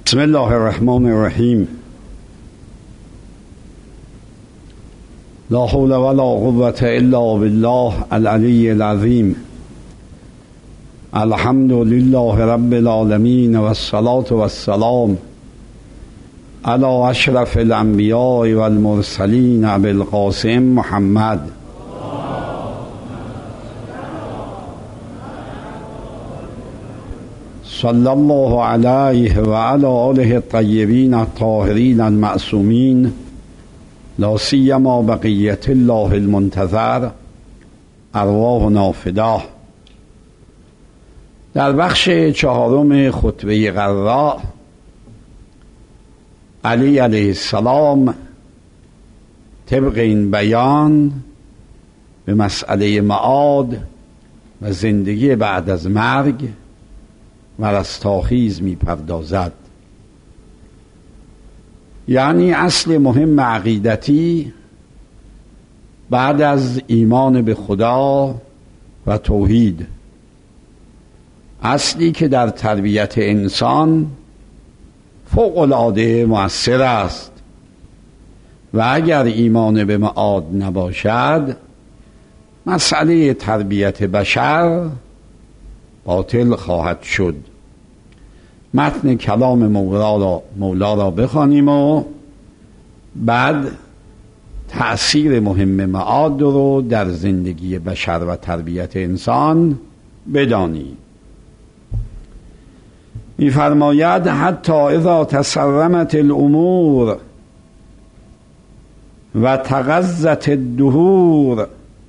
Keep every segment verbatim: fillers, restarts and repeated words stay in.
بسم الله الرحمن الرحیم. لا حول ولا قوة الا بالله العلی العظیم. الحمد لله رب العالمین و الصلاة و السلام علی اشرف الانبیاء و المرسلین ابی القاسم محمد. صلی الله علیه و علی آله الطیبین الطاهرین المعصومین، لا سیما بقیت الله المنتظر، ارواحنا فداه. در بخش چهارم خطبه قراء، علی علیه السلام طبق این بیان به مسئله معاد و زندگی بعد از مرگ و رستاخیز می پردازد. یعنی اصل مهم عقیدتی بعد از ایمان به خدا و توحید، اصلی که در تربیت انسان فوق العاده مؤثر است و اگر ایمان به معاد نباشد مسئله تربیت بشر باطل خواهد شد. متن کلام مولا را, مولا را بخوانیم و بعد تأثیر مهم معاد رو در زندگی بشر و تربیت انسان بدانیم. می‌فرماید حتی اذا تسرمت الامور و تغزت الدهور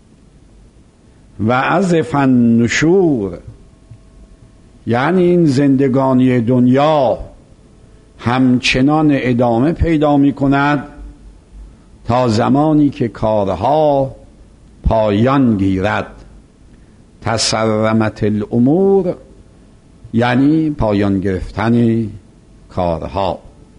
و عزف النشور، یعنی این زندگانی دنیا همچنان ادامه پیدا می کند تا زمانی که کارها پایان گیرد. تسرمت الامور یعنی پایان گرفتن کارها،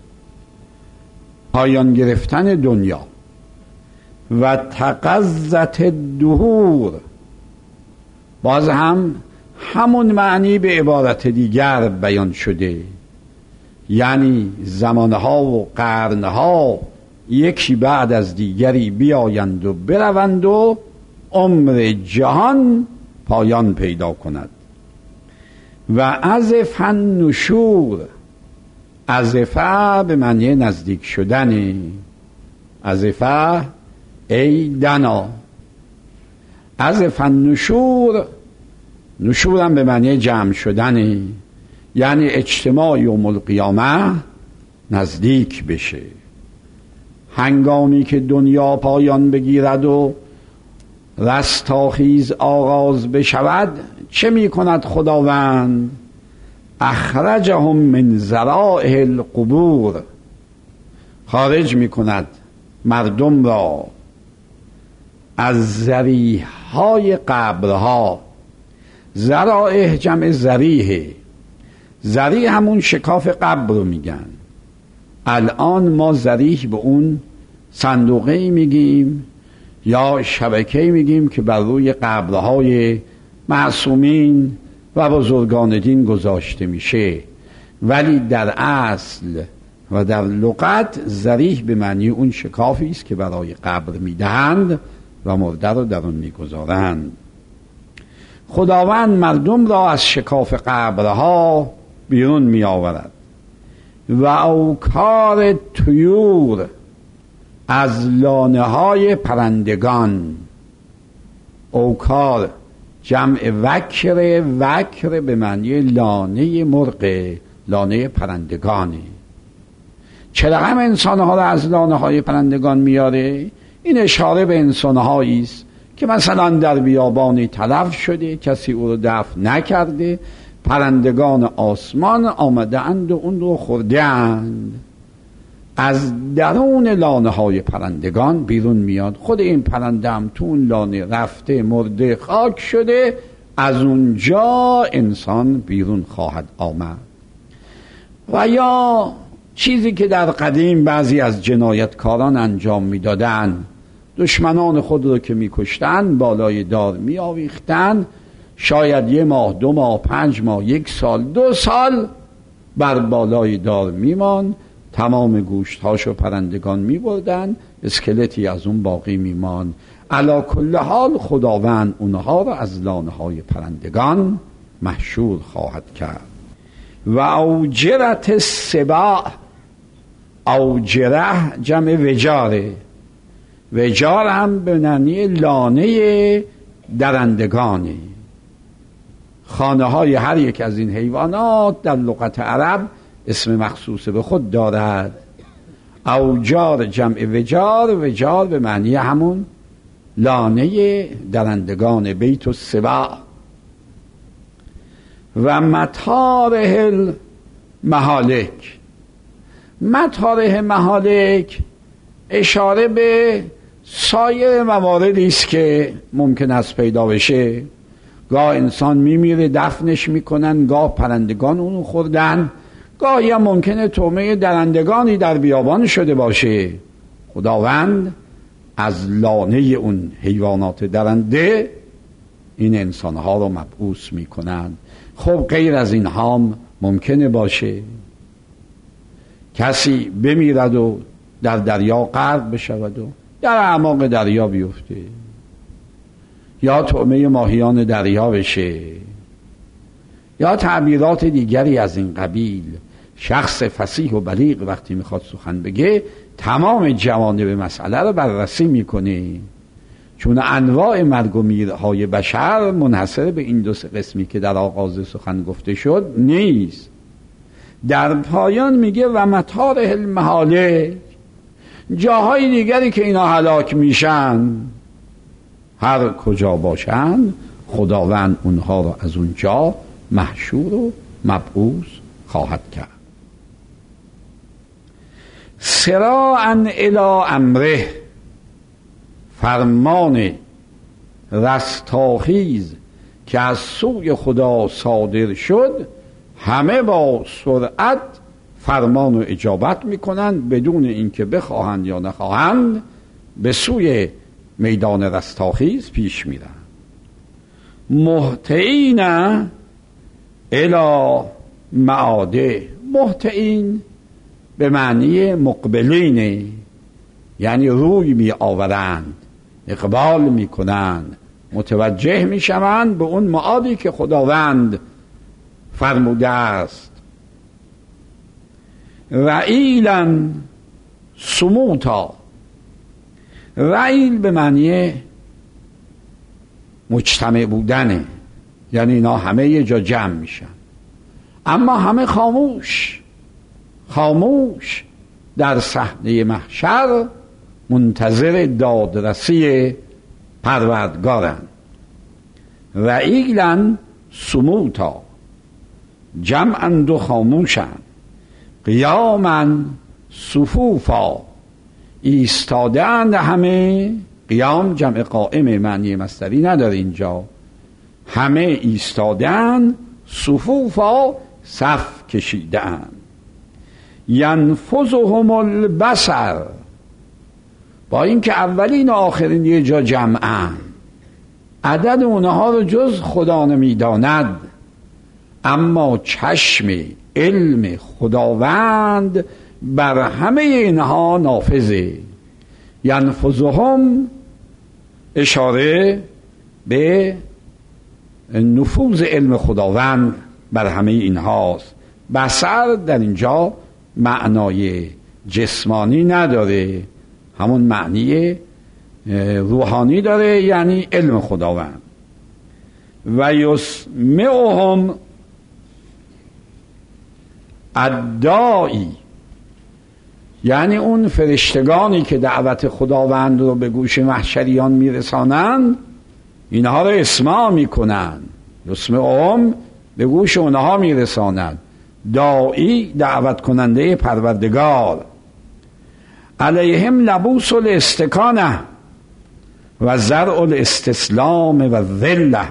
پایان گرفتن دنیا. و تغزت الدهور باز هم همون معنی به عبارت دیگر بیان شده، یعنی زمانها و قرنها یکی بعد از دیگری بیایند و بروند و عمر جهان پایان پیدا کند. و عزف النشور، عزفه به معنی نزدیک شدن، عزفه ای دنا. عزف النشور، نشورم به معنی جمع شدن، یعنی اجتماع یوم القیامه نزدیک بشه. هنگامی که دنیا پایان بگیرد و رستاخیز آغاز بشود چه می کند خداوند؟ اخرجهم من ذرائح القبور، خارج می کند مردم را از ذریح های قبرها. ذرائح جمع ذریحه، ذریح همون شکاف قبر رو میگن. الان ما ذریح به اون صندوقه میگیم یا شبکه میگیم که بر روی قبرهای معصومین و بزرگان دین گذاشته میشه، ولی در اصل و در لغت ذریح به معنی اون شکافی است که برای قبر میدهند و مرده رو در اون میگذارند. خداوند مردم را از شکاف قبرها بیرون می آورد. و اوکار طیور، از لانه های پرندگان. اوکار جمع وکر، وکر به معنی لانه مرغ، لانه پرندگانه. چرا هم انسانها را از لانه های پرندگان میاره؟ این اشاره به انسانهایی است که مثلا در بیابانی تلف شده، کسی او رو دفن نکرده، پرندگان آسمان آمده اند و اون رو خورده اند. از درون لانه های پرندگان بیرون میاد. خود این پرنده هم تو اون لانه رفته، مرده، خاک شده، از اونجا انسان بیرون خواهد آمد. و یا چیزی که در قدیم بعضی از جنایتکاران انجام میدادن، دشمنان خود رو که میکشتن بالای دار میآویختن، شاید یه ماه، دو ماه، پنج ماه، یک سال، دو سال بر بالای دار میمان، تمام گوشتهاشو پرندگان میبردن، اسکلتی از اون باقی میمان. علا کل حال خداوند اونها را از لانه های پرندگان محشور خواهد کرد. و اوجرت السباع، اوجره جمع وجاره، وجار هم به معنی لانه درندگانه. خانه های هر یک از این حیوانات در لغت عرب اسم مخصوص به خود دارد. اوجار جمع وجار، وجار به معنی همون لانه درندگان، بیت السباع. و مطارح المهالک، مطارح مهالک اشاره به سایر مواردی است که ممکن است پیدا بشه. گاه انسان میمیره دفنش میکنن، گاه پرندگان اونو خوردن، گاهی هم ممکنه طعمه درندگانی در بیابان شده باشه. خداوند از لانه اون حیوانات درنده این انسانها رو مبعوث میکنن. خب غیر از این هم ممکنه باشه کسی بمیرد و در دریا غرق بشود و در اعماق دریا بیفته، یا طعمه ماهیان دریا بشه، یا تعبیرات دیگری از این قبیل. شخص فصیح و بلیغ وقتی میخواد سخن بگه تمام جوانب مسئله رو بررسی میکنه، چون انواع مرگ و میرهای بشر منحصر به این دو سه قسمی که در آغاز سخن گفته شد نیست. در پایان میگه و مطارح المهالک، جاهای دیگری که اینا هلاک میشن هر کجا باشن خداوند اونها رو از اونجا محشور و مبعوث خواهد کرد. سراعا الی امره، فرمان رستاخیز که از سوی خدا صادر شد، همه با سرعت فرمان و اجابت میکنند بدون اینکه بخواهند یا نخواهند، به سوی میدان رستاخیز پیش میرن. مهطعین الی معاده، مهطعین به معنی مقبلین، یعنی روی می آورند، اقبال می کنند، متوجه می شوند به اون معادی که خداوند فرموده است. رعیلا سموتا، رعیل به معنی مجتمع بودنه، یعنی اینا همه یه جا جمع میشن اما همه خاموش، خاموش در صحنه محشر منتظر دادرسی پروردگارن. رعیلا سموتا، جمعند و خاموشن. قیاما صفوفا، ایستادند همه. قیام جمع قائم، معنی مصدری نداره اینجا. همه ایستادند، صفوفا صف کشیدند. ینفذهم البصر، با اینکه اولین و آخرین یه جا جمعن، عدد اونها رو جز خدا نمیداند، اما چشم علم خداوند بر همه اینها نافذه. ینفذهم اشاره به نفوذ علم خداوند بر همه اینهاست. بصر در اینجا معنای جسمانی نداره، همون معنی روحانی داره، یعنی علم خداوند. و یسمعهم الداعی، یعنی اون فرشتگانی که دعوت خداوند رو به گوش محشریان میرسانند اینها رو اسماع میکنن. یسمعهم به گوش اونها میرسانند. داعی دعوت کننده پروردگار. علیهم لبوس الاستکانه و زرع الاستسلام و ذله،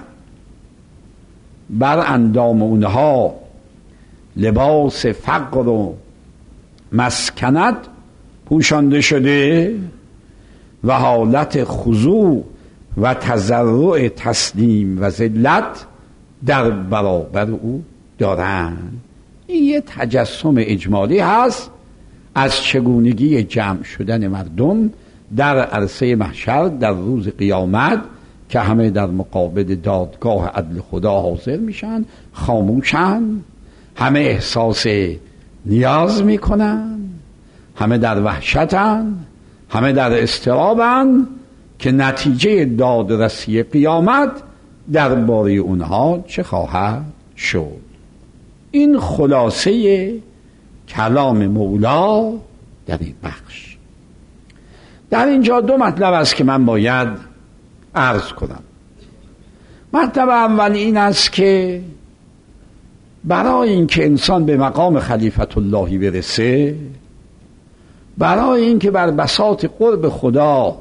بر اندام اونها لباس فقر و مسکنت پوشانده شده و حالت خضوع و تضرع تسلیم و ذلت در برابر او دارند. این یه تجسم اجمالی هست از چگونگی جمع شدن مردم در عرصه محشر در روز قیامت که همه در مقابل دادگاه عدل خدا حاضر میشن، خاموشن، همه احساس نیاز میکنن، همه در وحشتن، همه در اضطرابن که نتیجه دادرسی قیامت درباره اونها چه خواهد شد. این خلاصه کلام مولا در این بخش. در اینجا دو مطلب است که من باید عرض کنم. مطلب اول این است که برای اینکه انسان به مقام خلیفت اللهی برسه، برای اینکه بر بساط قرب خدا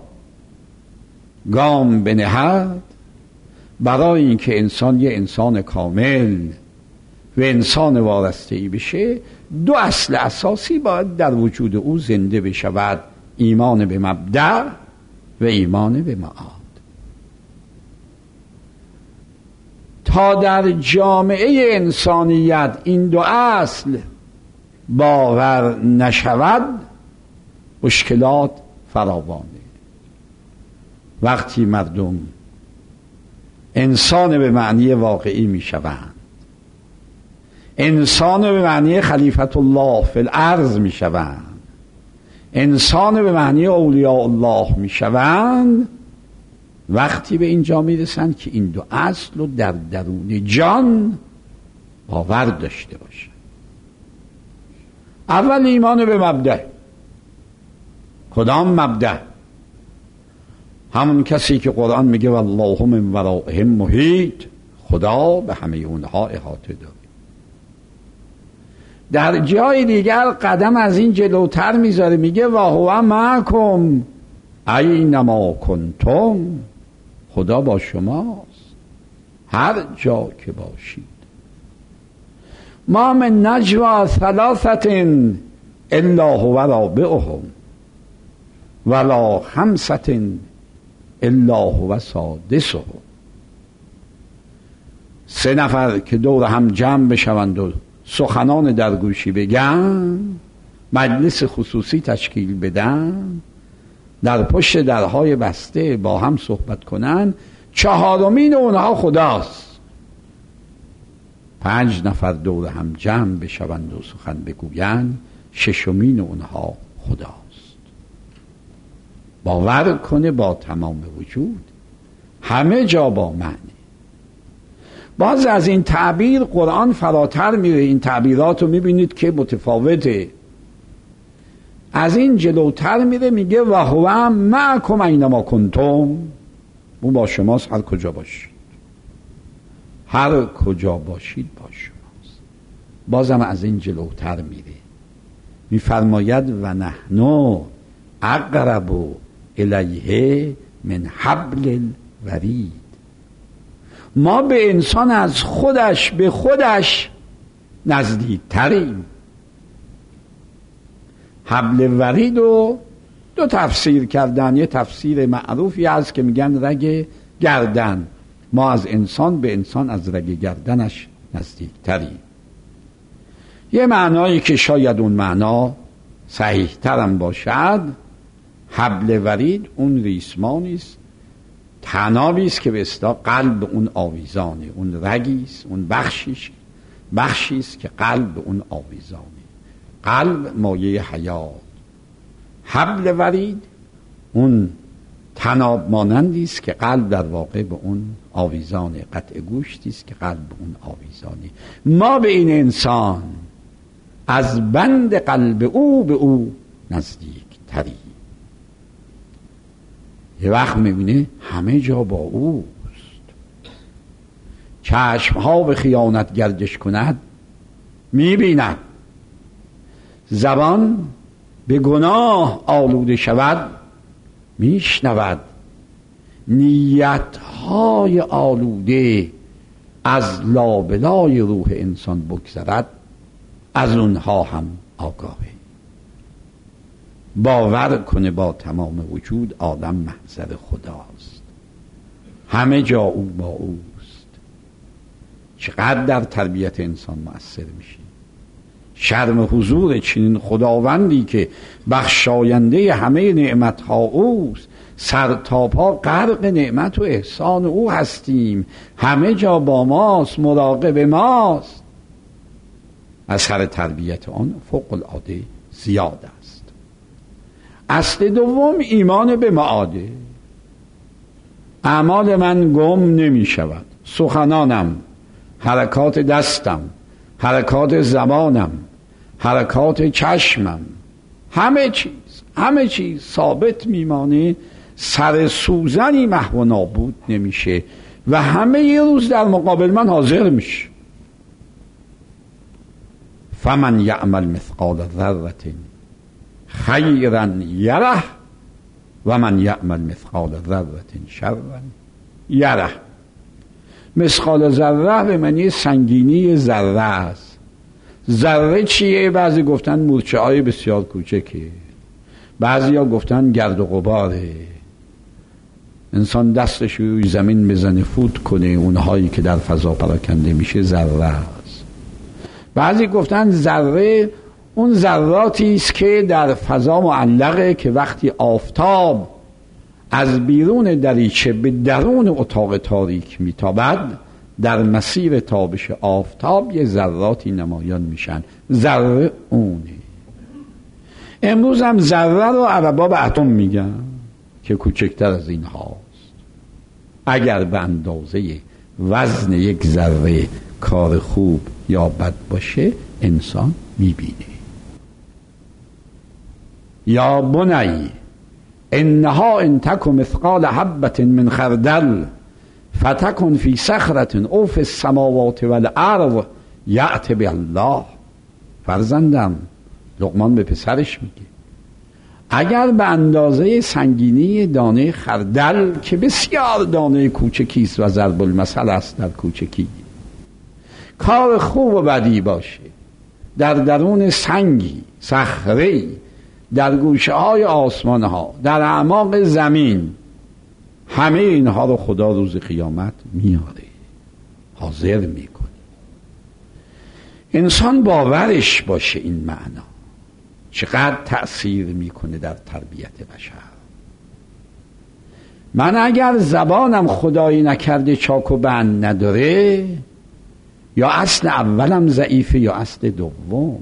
گام بنهد، برای اینکه انسان یه انسان کامل و انسان وارسته‌ای بشه، دو اصل اساسی باید در وجود او زنده بشود: ایمان به مبدأ و ایمان به معاد. تا در جامعه انسانیت این دو اصل باور نشود، مشکلات فراوانه. وقتی مردم انسان به معنی واقعی می شوند، انسان به معنی خلیفت الله فی الارض می شوند، انسان به معنی اولیاء الله می شوند، وقتی به اینجا می رسند که این دو اصل رو در درون جان باور داشته باشند. اول ایمان به مبدأ. کدام مبدأ؟ همون کسی که قرآن میگه والله من ورائهم محیط، خدا به همه اونها احاطه داره. در جای دیگر قدم از این جلوتر میذاره، میگه و هو معکم اینما کنتم، خدا با شماست هر جا که باشید. ما من نجوا ثلاثت الا هو رابعهم ولا خمسة الا هو سادسهم. سه نفر که دور هم جمع بشوند و سخنان در گوشی بگن، مجلس خصوصی تشکیل بدن، در پشت درهای بسته با هم صحبت کنن، چهارمین اونها خداست. پنج نفر دور هم جمع بشوند و سخن بگویند، ششمین اونها خداست. باور کنه با تمام وجود، همه جا با معنی. باز از این تعبیر قرآن فراتر میره. این تعبیرات رو میبینید که متفاوته. از این جلوتر میره، میگه و هو معکم اینما کنتم، اون با شماست هر کجا باشید. هر کجا باشید با شماست. بازم از این جلوتر میره، میفرماید و نحن اقرب الیه من حبل الورید. ما به انسان از خودش به خودش نزدیک تریم. حبل ورید رو دو تفسیر کردن. یه تفسیر معروفی هست که میگن رگ گردن. ما از انسان به انسان از رگ گردنش نزدیک تریم. یه معنایی که شاید اون معنا صحیح ترم باشد، حبل ورید اون ریسمانی است، تنابی است که به اصطلاح قلب اون آویزانه، اون رگی است، اون بخشیش بخشی است که قلب اون آویزانه. قلب مایه حیات. حبل ورید اون تناب مانندی است که قلب در واقع به اون آویزانه، قطع گوشتی است که قلب به اون آویزانه. ما به این انسان از بند قلب او به او نزدیک تری. یه وقت میبینه همه جا با اوست. چشم ها به خیانت گردش کند میبیند، زبان به گناه آلوده شود میشنود، نیت های آلوده از لابلای روح انسان بگذرد، از اونها هم آگاهه. باور کنه با تمام وجود آدم محضر خداست، همه جا او با اوست. چقدر در تربیت انسان مؤثر میشه. شرم حضور چنین خداوندی که بخشاینده همه نعمتها اوست، سر تا پا غرق نعمت و احسان او هستیم، همه جا با ماست، مراقب ماست. اثر تربیت آن فوق العاده زیاد است. اصل دوم ایمان به معاده. اعمال من گم نمی شود، سخنانم، حرکات دستم، حرکات زبانم، حرکات چشمم، همه چیز همه چیز ثابت میمانه، سر سوزنی محو و نابود نمیشه و همه یه روز در مقابل من حاضر میشه. فمن یعمل مثقال ذره خیرا یره و من یعمل مثقال ذره شرا یره. مثقال ذره به معنی سنگینی ذره است. ذره چیه؟ بعضی گفتن مورچه های بسیار کوچکه، بعضی ها گفتن گرد و غباره، انسان دستش روی زمین بزنه فوت کنه، اونهایی که در فضا پراکنده میشه ذره است. بعضی گفتن ذره اون ذراتی است که در فضا معلقه، که وقتی آفتاب از بیرون دریچه به درون اتاق تاریک میتابد، در مسیر تابش آفتاب یه ذراتی نمایان میشن، ذره اونه. امروز هم ذره رو عربا به اتم میگن که کوچکتر از این هاست. اگر به اندازه وزن یک ذره کار خوب یا بد باشه انسان میبینه. یا بنی انها ان تک مثقال حبة من خردل فتکن فی صخرة او فی السماوات والارض یأت بالله. فرزندم، لقمان به پسرش میگه، اگر به اندازه سنگینی دانه خردل که بسیار دانه کوچکیست و ضرب المثل است در کوچکی، کار خوب و بدی باشه، در درون سنگی، صخره‌ای، در گوشه های آسمان ها، در اعماق زمین، همه اینها رو خدا روز قیامت میاره، حاضر میکنه. انسان باورش باشه این معنا چقدر تأثیر میکنه در تربیت بشر. من اگر زبانم خدایی نکرده چاک و بند نداره، یا اصل اولم ضعیفه یا اصل دوم.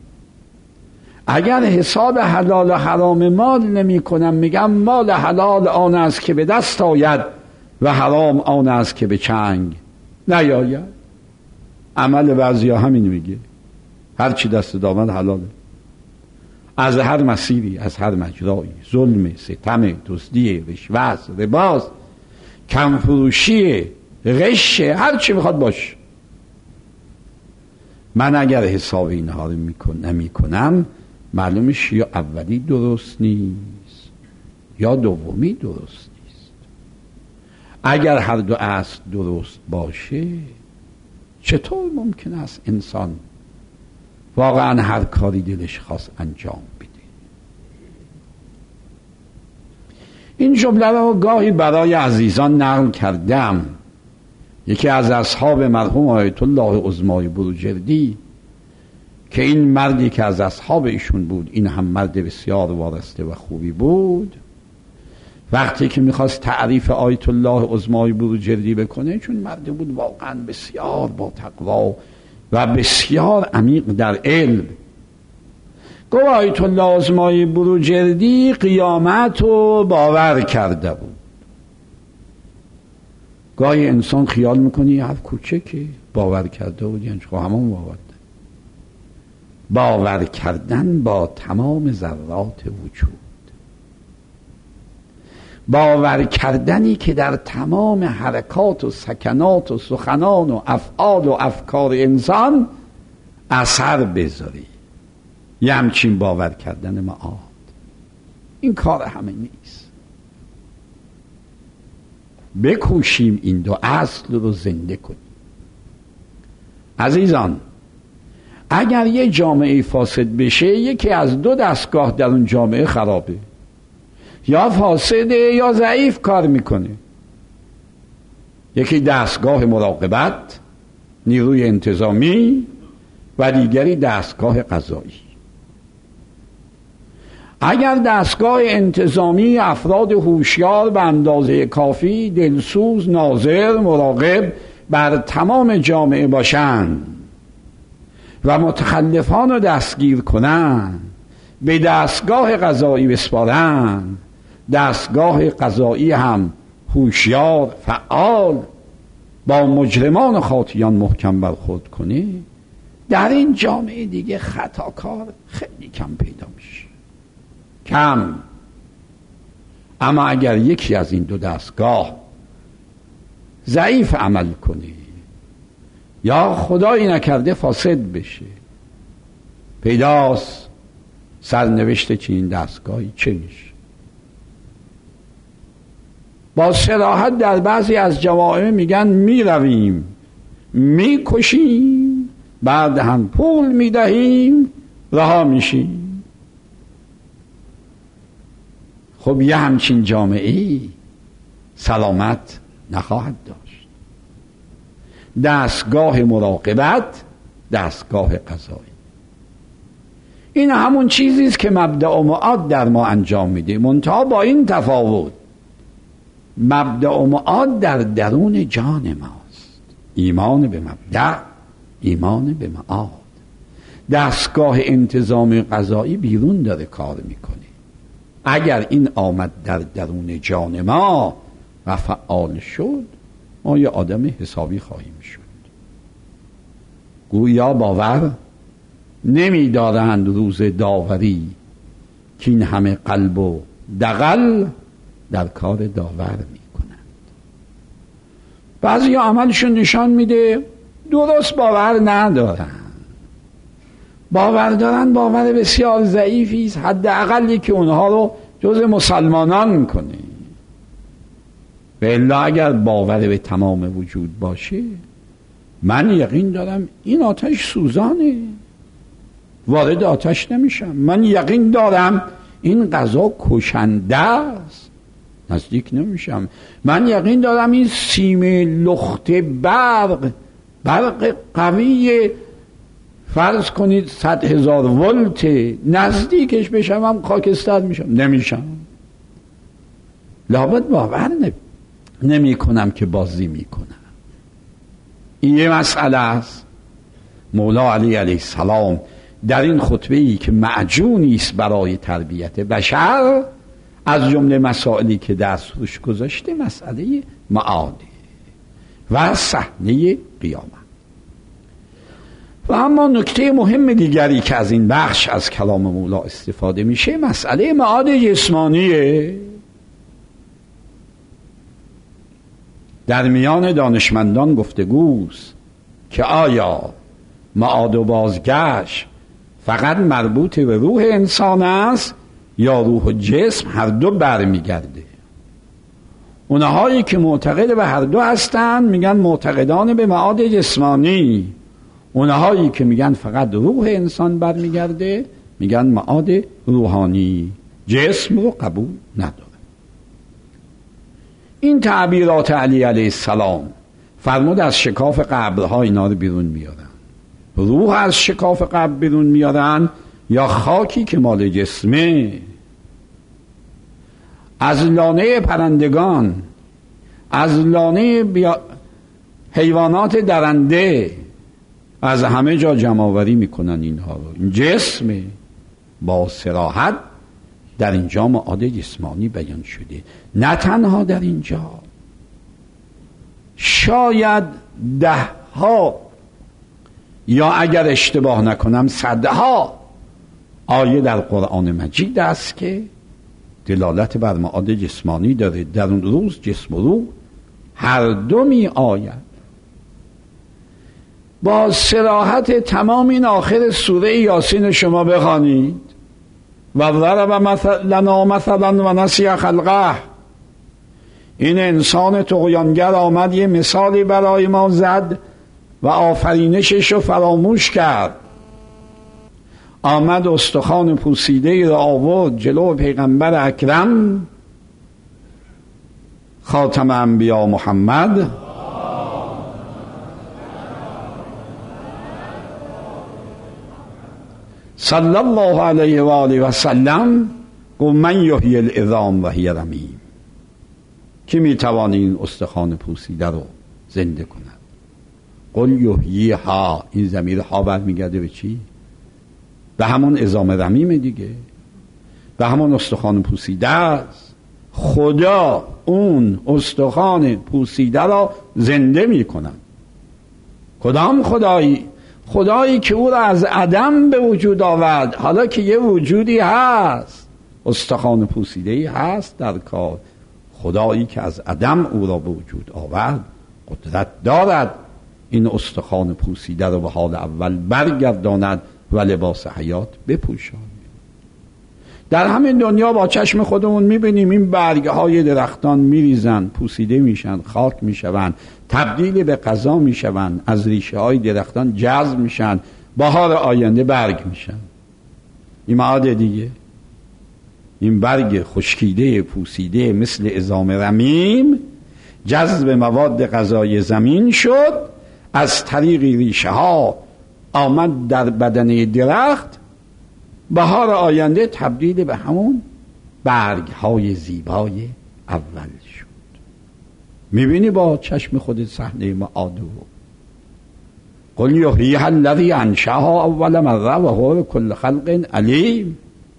اگر حساب حلال و حرام مال نمی کنم، میگم مال حلال آن است که به دست آید و حرام آن است که به چنگ نیاید. عمل بعضی ها همین میگه، هر چی دست دامن حلاله، از هر مسیری، از هر مجرایی، ظلم، ستم، دزدی، رشوت، رباست، کمفروشی، غش، هر چی میخواد باشه. من اگر حساب اینها رو نمی کنم، معلومش یا اولی درست نیست یا دومی درست نیست. اگر هر دو اصل درست باشه، چطور ممکن است انسان واقعا هر کاری دلش خواست انجام بده؟ این جمله رو گاهی برای عزیزان نقل کردم. یکی از اصحاب مرحوم آیت الله عظمای بروجردی، که این مردی که از اصحاب ایشون بود، این هم مرد بسیار وارسته و خوبی بود، وقتی که میخواست تعریف آیت الله عظمای بروجردی بکنه، چون مرد بود واقعا بسیار با تقوا و بسیار عمیق در علم، گفت آیت الله عظمای بروجردی قیامت رو باور کرده بود. گاهی انسان خیال میکنه یه حرف کوچکه، باور کرده بود یعنی خب همون باور ده. باور کردن با تمام ذرات وجود، باور کردنی که در تمام حرکات و سکنات و سخنان و افعال و افکار انسان اثر بذاری، یه همچین باور کردن معاد. این کار همه نیست. بکوشیم این دو اصل رو زنده کنیم. عزیزان، اگر یه جامعه فاسد بشه، یکی از دو دستگاه در اون جامعه خرابه، یا فاسده یا ضعیف کار میکنه. یکی دستگاه مراقبت، نیروی انتظامی، و دیگری دستگاه قضایی. اگر دستگاه انتظامی افراد هوشیار به اندازه کافی دلسوز، ناظر، مراقب بر تمام جامعه باشند و متخلفان رو دستگیر کنند، به دستگاه قضایی بسپارند، دستگاه قضایی هم هوشیار، فعال، با مجرمان و خاطیان محکم برخورد کنه، در این جامعه دیگه خطاکار خیلی کم پیدا میشه، کم. اما اگر یکی از این دو دستگاه ضعیف عمل کنه یا خدایی نکرده فاسد بشه، پیداست سرنوشت چنین دستگاهی چه میشه. با صراحت در بعضی از جوامع میگن میرویم میکشیم، بعد هم پول میدهیم رها میشیم. خب یه همچین جامعه‌ای سلامت نخواهد داشت. دستگاه مراقبت، دستگاه قضایی، این همون چیزی است که مبدأ و معاد در ما انجام میده، منتها با این تفاوت مبدأ و معاد در درون جان ماست. ایمان به مبدأ، ایمان به معاد. دستگاه انتظام قضایی بیرون داره کار میکنه. اگر این آمد در درون جان ما و فعال شد، ما یه آدم حسابی خواهیم شد. گویا باور نمی‌دارند روز داوری که این همه قلب و دغل در کار داور میکنند. بعضی عملشون نشان میده درست باور ندارن. باور دارن باور بسیار ضعیفی است، حداقلی که اونها رو جز مسلمانان میکنه. و الا اگر باور به تمام وجود باشه، من یقین دارم این آتش سوزانه، وارد آتش نمیشم. من یقین دارم این غذا کشنده است، نزدیک نمیشم. من یقین دارم این سیم لخت برق برق قوی، فرض کنید صد هزار ولت، نزدیکش بشم هم خاکستر میشم، نمیشم. لابد باور نمی کنم که بازی میکنم. این یه مسئله است. مولا علی علیه السلام در این خطبه‌ای که معجونی است برای تربیت بشر، از جمله مسائلی که دست روش گذاشته مسئله معاده و صحنه قیامت. و اما نکته مهم دیگری که از این بخش از کلام مولا استفاده میشه مسئله معاد جسمانیه. در میان دانشمندان گفتگوست که آیا معاد و بازگشت فقط مربوط به روح انسان است یا روح و جسم هر دو برمیگرده. اونهایی که معتقد به هر دو هستن میگن معتقدان به معاد جسمانی، اونهایی که میگن فقط روح انسان برمیگرده میگن معاد روحانی، جسم رو قبول نداره. این تعبیرات علی علیه السلام فرمود از شکاف قبرها اینا رو بیرون میارن. روح از شکاف قبر بیرون میارن یا خاکی که مال جسمه؟ از لانه پرندگان، از لانه بیا... حیوانات درنده، از همه جا جمع‌آوری میکنن اینها رو. این جسمه. با صراحت در اینجا معاد جسمانی بیان شده. نه تنها در اینجا، شاید ده ها یا اگر اشتباه نکنم صدها آیه در قرآن مجید است که دلالت بر معاد جسمانی داره. در اون روز جسم و روح هر دو می آید. با صراحت تمام این آخر سوره یاسین شما بخوانید و ضرب مثل لنا مثلا و نسی خلقه، این انسان طغیانگر آمد یه مثالی برای ما زد و آفرینشش رو فراموش کرد. آمد استخوان پوسیده را آورد جلو پیغمبر اکرم خاتم انبیا محمد صلی الله علیه و آله و سلم گفت من یحیی العظام و هی رمیم، کی میتوانی این استخوان پوسیده رو زنده کند؟ قل یحییها، این ضمیر ها برمیگرده به چی؟ به همون عظام رمیم دیگه، به همون استخوان پوسیده است. خدا اون استخوان پوسیده را زنده میکند. کدام خدایی؟ خدایی که او را از عدم به وجود آورد. حالا که یه وجودی هست، استخوان پوسیده‌ای هست در کار، خدایی که از عدم او را به وجود آورد قدرت دارد این استخوان پوسیده را به حال اول برگرداند و لباس حیات بپوشاند. در همین دنیا با چشم خودمون میبینیم این برگهای درختان میریزن، پوسیده میشن، خاک میشون، تبدیل به غذا میشون، از ریشه های درختان جذب میشن، بهار آینده برگ میشن. این معاد دیگه، این برگ خشکیده پوسیده مثل عظام رمیم جذب مواد غذایی زمین شد، از طریق ریشه ها آمد در بدن درخت، بهار آینده تبدیل به همون برگ های زیبای اول شد. میبینی با چشم خودت صحنه معادو. قل یحییها الذی انشأها اول مره و هو بكل خلق علیم،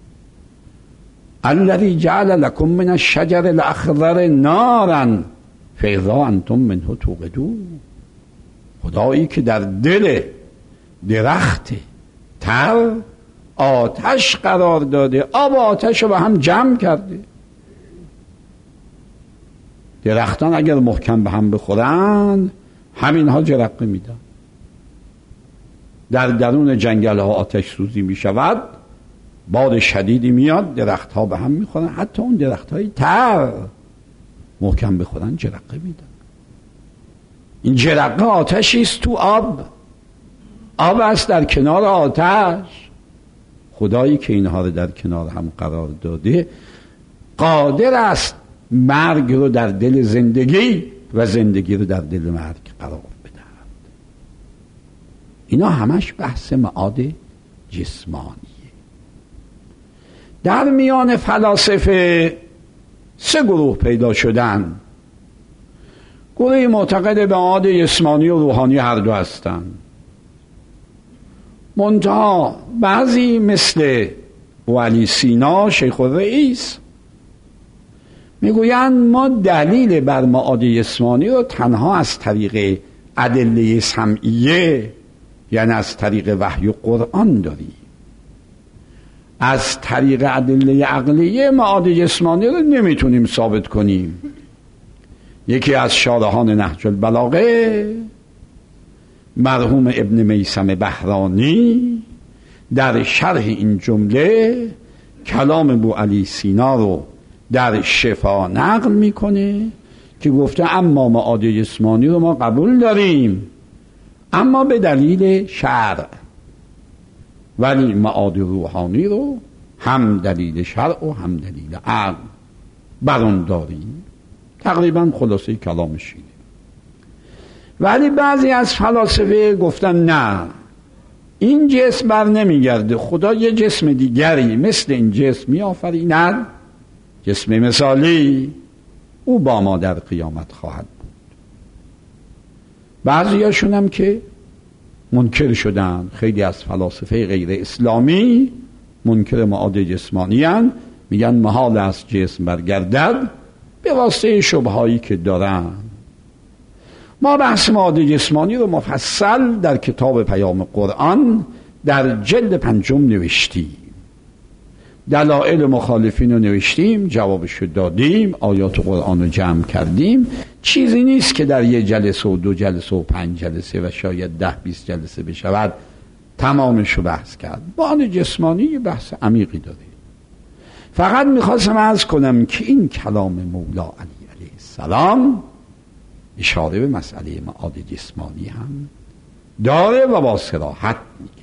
الذی جعل لكم من الشجر الاخضر نارا فاذا انتم منه توقدون. خدایی که در دل درخت تر آتش قرار داده، آب و آتش رو به هم جمع کرده. درختان اگر محکم به هم بخورن همینها جرقه میدن. در درون جنگل ها آتش سوزی می شود، باد شدیدی میاد، درخت ها به هم میخورن، حتی اون درخت های تر محکم بخورن جرقه میدن. این جرقه آتشی است تو آب، آب است در کنار آتش. خدایی که اینها رو در کنار هم قرار داده قادر است مرگ رو در دل زندگی و زندگی رو در دل مرگ قرار بدهد. اینا همش بحث معاد جسمانیه. در میان فلاسفه سه گروه پیدا شدن. گروهی معتقد به معاد جسمانی و روحانی هر دو هستند، منتها بعضی مثل علی سینا شیخ الرئیس میگویند ما دلیل بر معاد جسمانی رو تنها از طریق ادله سمعیه، یعنی از طریق وحی و قرآن داریم. از طریق ادله عقلیه معاد جسمانی رو نمیتونیم ثابت کنیم. یکی از شارحان نهج البلاغه مرحوم ابن میثم بهرانی در شرح این جمله کلام ابو علی سینا رو در شفا نقل میکنه که گفته اما معاد جسمانی رو ما قبول داریم، اما به دلیل شرع، ولی معاد روحانی رو هم دلیل شرع و هم دلیل عقل برون داریم. تقریبا خلاصه کلامش اینه. ولی بعضی از فلاسفه گفتن نه، این جسم بر نمیگرده، خدا یه جسم دیگری مثل این جسم می آفریند، جسم مثالی، او با ما در قیامت خواهد بود. بعضی هاشون هم که منکر شدن، خیلی از فلاسفه غیر اسلامی منکر معاد جسمانی هستند، میگن محال است جسم برگردد به واسطه شبهایی که دارن. ما بحث معاد جسمانی رو مفصل در کتاب پیام قرآن در جلد پنجم نوشتیم. دلائل مخالفین رو نوشتیم، جوابش رو دادیم، آیات قرآن رو جمع کردیم. چیزی نیست که در یه جلسه و دو جلسه و پنج جلسه و شاید ده بیست جلسه بشود تمامش رو بحث کرد. معاد جسمانی یه بحث عمیقی داره. فقط میخواستم عرض کنم که این کلام مولا علی علیه السلام اشاره به مسئله معاد جسمانی هم داره و با صراحت میگه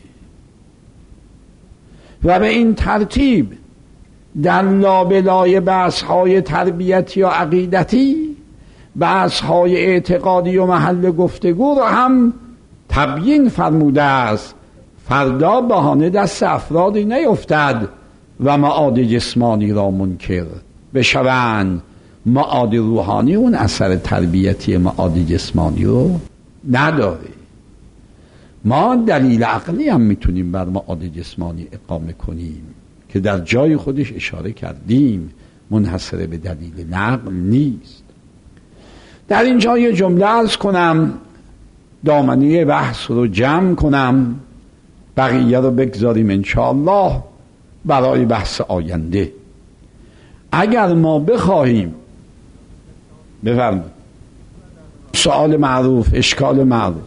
و به این ترتیب در لابلای بحث‌های تربیتی و عقیدتی بحث‌های اعتقادی و محل گفتگو رو هم تبیین فرموده است. فردا بهانه دست افرادی نیفتد و معاد جسمانی را منکر بشوند، معاد روحانی اون اثر تربیتی معاد جسمانی رو نداره. ما دلیل عقلی هم میتونیم بر معاد جسمانی اقامه کنیم که در جای خودش اشاره کردیم، منحصر به دلیل نقل نیست. در اینجا یه جمله عرض کنم، دامنه بحث رو جمع کنم، بقیه رو بگذاریم انشاءالله برای بحث آینده. اگر ما بخواهیم بفرمایید سوال معروف، اشکال معروف،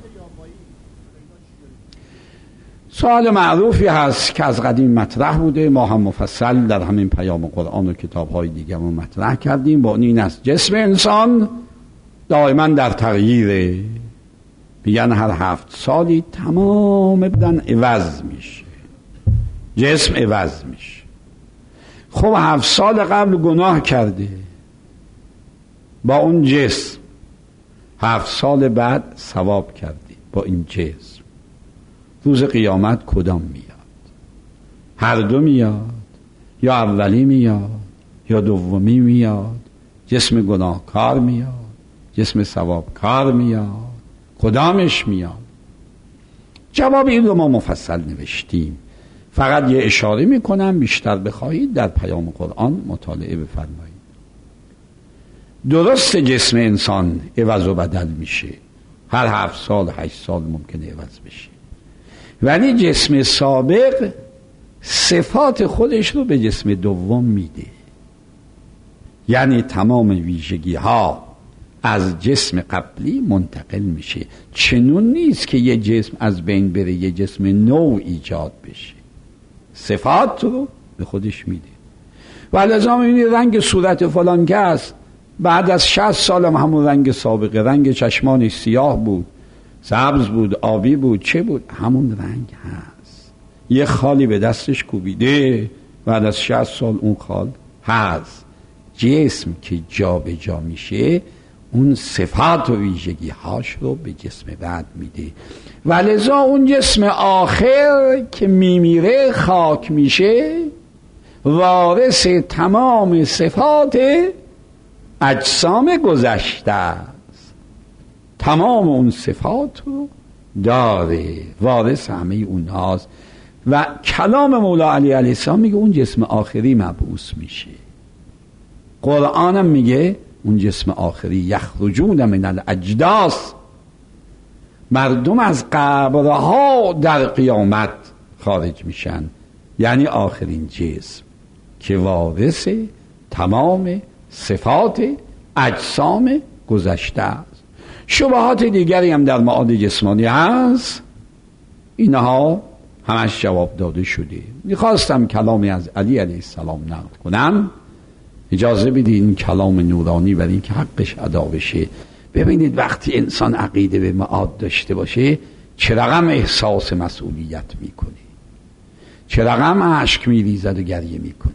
سوال معروفی هست که از قدیم مطرح بوده، ما هم مفصل در همین پیام قرآن و کتاب‌های دیگه ما مطرح کردیم. با این است جسم انسان دائما در تغییره، میگن هر هفت سالی تمام بدن عوض میشه، جسم عوض میشه. خب هفت سال قبل گناه کرده با اون جسم، هفت سال بعد ثواب کردی با این جسم، روز قیامت کدام میاد؟ هر دو میاد، یا اولی میاد یا دومی میاد؟ جسم گناهکار میاد، جسم ثوابکار میاد، کدامش میاد؟ جواب این رو ما مفصل نوشتیم، فقط یه اشاره میکنم، بیشتر بخواهید در پیام قرآن مطالعه بفرمایید. درست جسم انسان عوض و بدل میشه، هر هفت سال هشت سال ممکنه عوض بشه، ولی جسم سابق صفات خودش رو به جسم دوم میده، یعنی تمام ویژگی ها از جسم قبلی منتقل میشه. چنون نیست که یه جسم از بین بره یه جسم نو ایجاد بشه، صفات رو به خودش میده. و لذا میبینی رنگ صورت فلان کس بعد از شصت سال هم همون رنگ سابقه، رنگ چشمانش سیاه بود، سبز بود، آبی بود، چه بود، همون رنگ هست. یه خالی به دستش کوبیده، بعد از شصت سال اون خال هست. جسم که جا به جا میشه اون صفات و ویژگی هاش رو به جسم بعد میده. و لذا اون جسم آخر که میمیره خاک میشه، وارث تمام صفات اجسام گذشته است، تمام اون صفات رو داره، وارث همه اونهاست. و کلام مولا علی علیه السلام میگه اون جسم آخری مبعوث میشه. قرآنم میگه اون جسم آخری یخرجون من الاجداث، مردم از قبرها در قیامت خارج میشن، یعنی آخرین جسم که وارث تمام صفات اجسام گذشته است. شبهات دیگری هم در معاد جسمانی هست، اینها همش جواب داده شده. میخواستم کلامی از علی علیه السلام نقل کنم، اجازه بدید این کلام نورانی برای این که حقش ادا بشه. ببینید وقتی انسان عقیده به معاد داشته باشه چه رقم احساس مسئولیت میکنه، چه رقم اشک میریزد و گریه میکنه.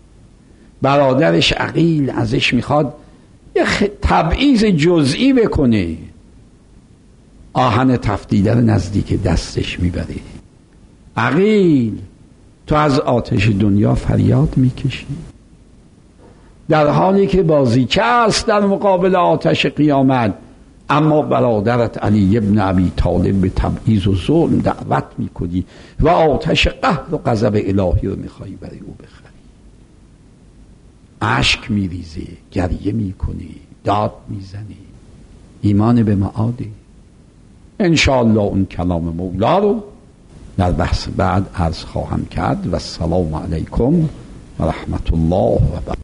برادرش عقیل ازش میخواد یه تبعیض جزئی بکنه، آهن تفدیده رو نزدیک دستش میبره. عقیل تو از آتش دنیا فریاد میکشی، در حالی که بازیچه است در مقابل آتش قیامت، اما برادرت علی ابن ابی طالب به تبعیض و ظلم دعوت میکنی و آتش قهر و غضب الهی رو میخوایی برای او بخری. اشک میریزی، گریه میکنی، داد میزنی. ایمان به معادی. انشاءالله اون کلام مولا رو در بحث بعد عرض خواهم کرد. و السلام علیکم و رحمت الله و برکاته.